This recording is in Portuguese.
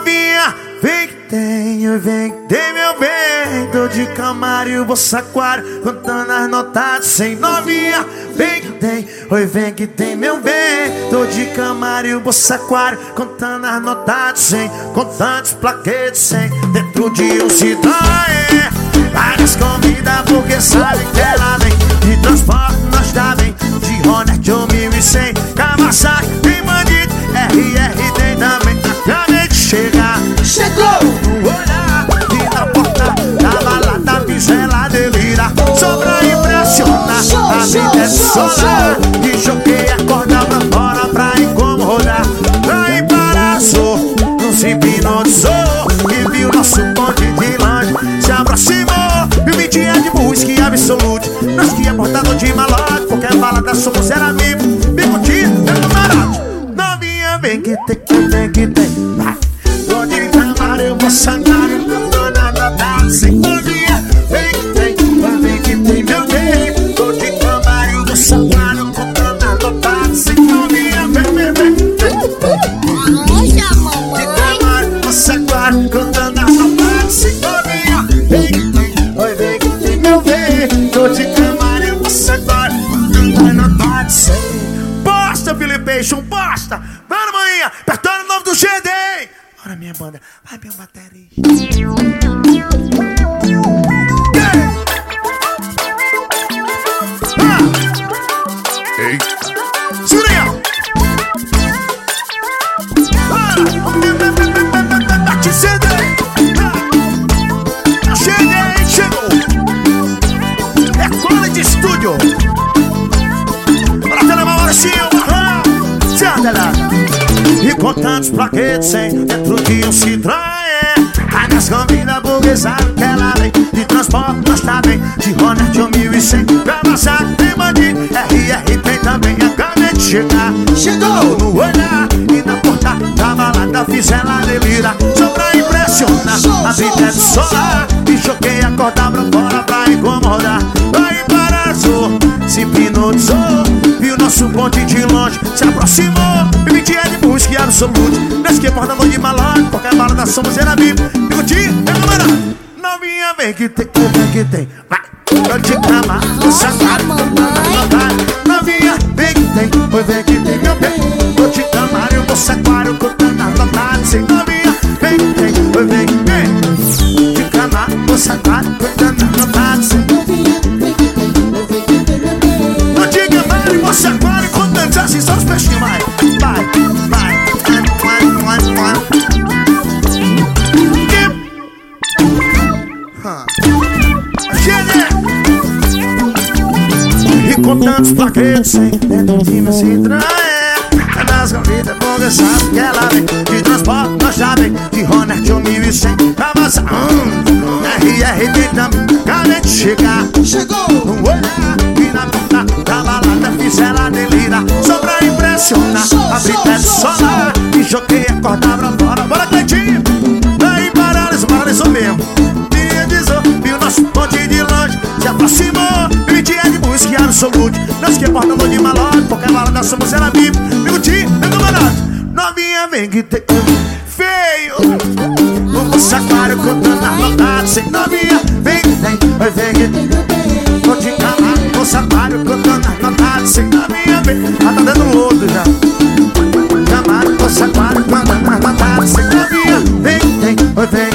Novinha, vem que tem, vem que tem, meu bem. Tô de Camaro, bolsa aquário, contando as notas sem. Novinha, vem que tem, oi, vem que tem, meu bem. Tô de Camaro, bolsa aquário, contando as notas sem. Contantes, plaquetes sem, dentro de um Citroën. Várias comidas porque sabe que ela vem. De transporte nós tá bem, de Hornet 1100. Kawasaki tem bandido, RR tem também. Acabei de chegar, Chegou! no olhar e na porta da balada fiz ela delira. Só pra impressionar, a vida é solar. E joguei a corda pra fora pra incomodar. Pra embaraçou, nos hipnotizou. E viu nosso bonde de longe, se aproximou. E me tinha de whisky absolute. Nós que é portador de malote, qualquer balada somos era vivo. Bicotinho, meu camarada. Novinha, vem que tem, vem que tem. Vai. Tô de Camaro, eu vou sanar. Não tô nada da sem. Novinha, vem que tem, meu bem. Tô de Camaro, eu vou sanar. Não tô nada da sem. Novinha, vem. Olha, mamãe! De Camaro, vou sanar. Contando as notas sem. Novinha, vem que tem, oi, vem que tem, meu bem. Tô de Camaro, eu vou sanar. Contando as notas sem. Bosta, Filipation, bosta! Vai, manhã, apertando o nome do GD! Bora, minha banda, vai, minha bateria. Eita! Segura aí, ó! Bate GD! GD chegou! É cola de estúdio! Bora, Telemar, Maurício! E com tantos plaquetes sem, dentro de um Citroën. Ai, nas comidas burguesadas que ela vem. De transporte nós tá bem, de Hornet 1100. Kawasaki tem bandido, RR tem também. Acabei de chegar, Chegou! no olhar e na porta da balada fiz ela delira. Só pra impressionar, a vida é solar. E joguei a corda pra fora pra incomodar. Vai embaraçou, se hipnotizou. Viu nosso bonde de longe, se aproximou. E me tinha de whisky absolute. Nós que é portador de malote, qualquer balada somos era vivo. Bigotinho, meu camarada. Novinha, vem que tem, vem que tem. Vai, tô de cama, tô sentado. Novinha, vem que tem, oi, vem que tem, meu bem. Tô de Camaro, eu vou aquário, contando as notas sem. Novinha, vem que tem, oi, vem que tem. De Camaro, vou aquário, contando as notas sem. Tô de Camaro, vou aquário, contando assim, só os peixinhos, vai. E com tantos plaquetes sem, dentro de meu Citroën. É nas corridas porque sabe que ela vem. De transporte nós já vem, de Hornet 1100. Kawasaki, RR tem também. Acabei de chegar, Chegou! no olhar e na porta da balada fiz ela delira. Só pra impressionar, a vida é solar. E joguei a corda pra fora. Bora, Cleitinho! Daí paralisou mesmo. Viu nosso ponte de longe, se aproximou. E tinha de whisky absolute. Nós que é portador de malote, qualquer balada somos ela vivo. Bigotinho, meu camarada. Novinha, vem que tem, feio. O aquário contando as notas sem. Novinha, vem que tem, vai, vem que tem. Tô de Camaro, o aquário contando as notas sem. Novinha, vem, tá dando lodo já. Camaro, o aquário contando as notas sem. Novinha, vem que tem, vai, vem.